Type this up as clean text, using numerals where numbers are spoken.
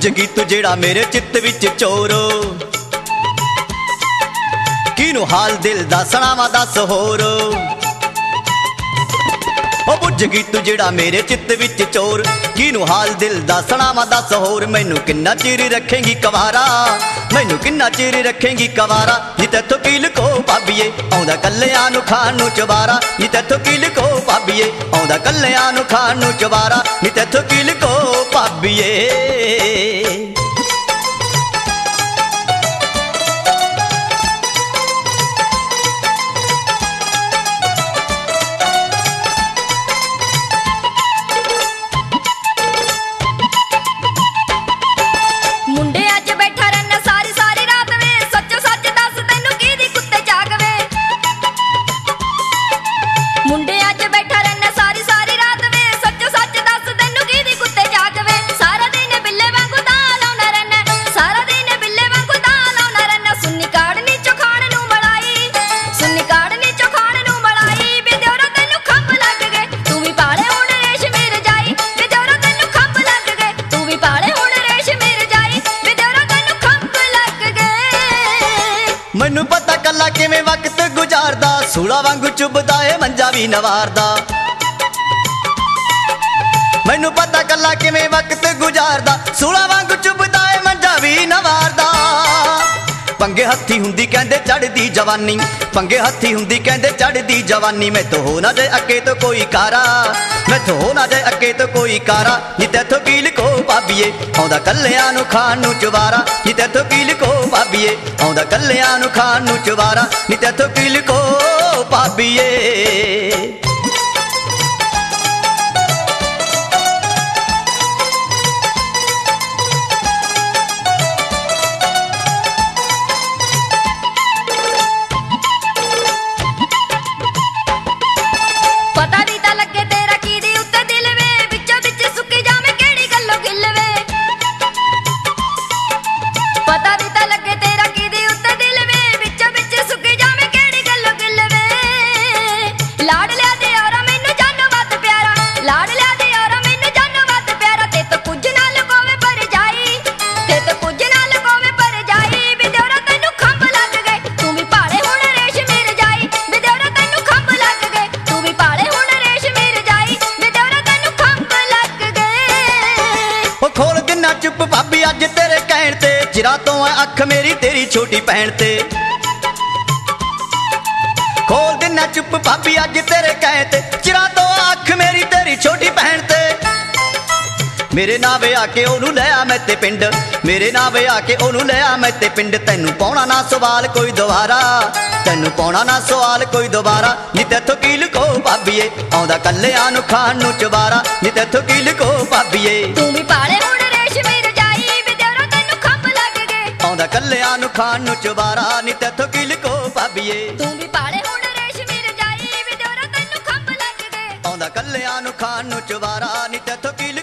बुझ गई तू जेड़ा मेरे चित्त विच चोर किनू हाल दिल दा सुणावां दस होर बुझ गई तू जेड़ा मेरे चित्त विच चोर किनू हाल दिल दा सुणावां दस होर मैनू किन्ना चिर रखेंगी कवारा मैनू किन्ना चिर रखेंगी कवारा नी तैथों की लुको भाबीए आउंदा कल्लियां नू खाण नू चबारा नी तैथों की लुको भाबीए आउंदा कल्लियां नू खाण नू चबारा नी तैथों की लुको भाबीए मैनू पता कला किवें वक्त गुजारदा सूला वांगू चुभदा ए मंजा भी नवारदा मैनू पता कला किवें वक्त गुजारदा सूला वांगू चुभदा ए मंजा भी नवारदा पंगे हत्थी हुंदी कहंदे चढ़दी जवानी पंगे हत्थी हुंदी कहंदे चढ़दी जवानी मैं तो हो ना जाए अगे तो कोई कारा मैं तो हो ना जाए अगे तो कोई कारा नी तैथों की लुको भाबीए आउंदा कल्लियां नू खाण नू चबारा नी तैथों की लुको भाबीए आउंदा कल्लियां नू खाण नू चबारा नी तैथों की लुको भाबीए चुप भाभी अज तेरे कहण ते चिरा तो है अख मेरी तेरी छोटी भैन ते खोल देना चुप भाभी अज तेरे कहण ते चिरा तो है अख मेरी तेरी छोटी भैन ते मेरे नावे आके ओनू ले आ मैं ते पिंड मेरे नावे आके ओनू ले आ मैं ते पिंड तैनू पाउणा ना सवाल कोई दोबारा तैनू पाउणा ना सवाल कोई दोबारा नी तैथों की लुको भाबीए आउंदा कल्लियां नू खाण नू चबारा नी तैथों की लुको भाबीए तू भी पाले हुण रेशमी रजाई वे देवरा तैनू खंभ लग गए आउंदा कल्लियां नू खाण नू चबारा नी तैथों की लुको भाबीए तू भी पाले हुण रेशमी रजाई वे देवरा तैनू खंभ लग गए आउंदा कल्लियां नू खाण नू चबारा नी तैथों की